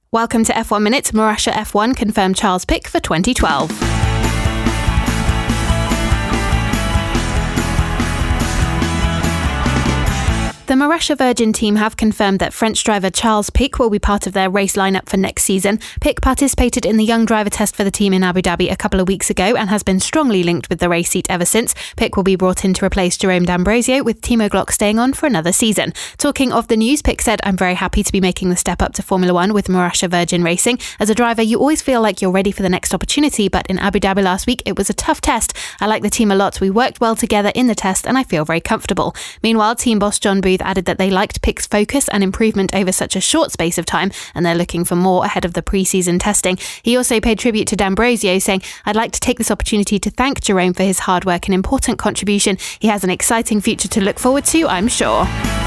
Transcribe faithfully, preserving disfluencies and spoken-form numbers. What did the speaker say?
Welcome to F one Minute. Marussia F one confirmed Charles Pic for twenty twelve. The Marussia Virgin team have confirmed that French driver Charles Pic will be part of their race lineup for next season. Pic participated in the young driver test for the team in Abu Dhabi a couple of weeks ago and has been strongly linked with the race seat ever since. Pic will be brought in to replace Jerome D'Ambrosio, with Timo Glock staying on for another season. Talking of the news, Pic said, "I'm very happy to be making the step up to Formula One with Marussia Virgin Racing. As a driver, you always feel like you're ready for the next opportunity, but in Abu Dhabi last week, it was a tough test. I like the team a lot. We worked well together in the test and I feel very comfortable." Meanwhile, team boss John Booth added that they liked Pic's focus and improvement over such a short space of time, and they're looking for more ahead of the pre-season testing. He also paid tribute to D'Ambrosio, saying, "I'd like to take this opportunity to thank Jerome for his hard work and important contribution. He has an exciting future to look forward to, I'm sure."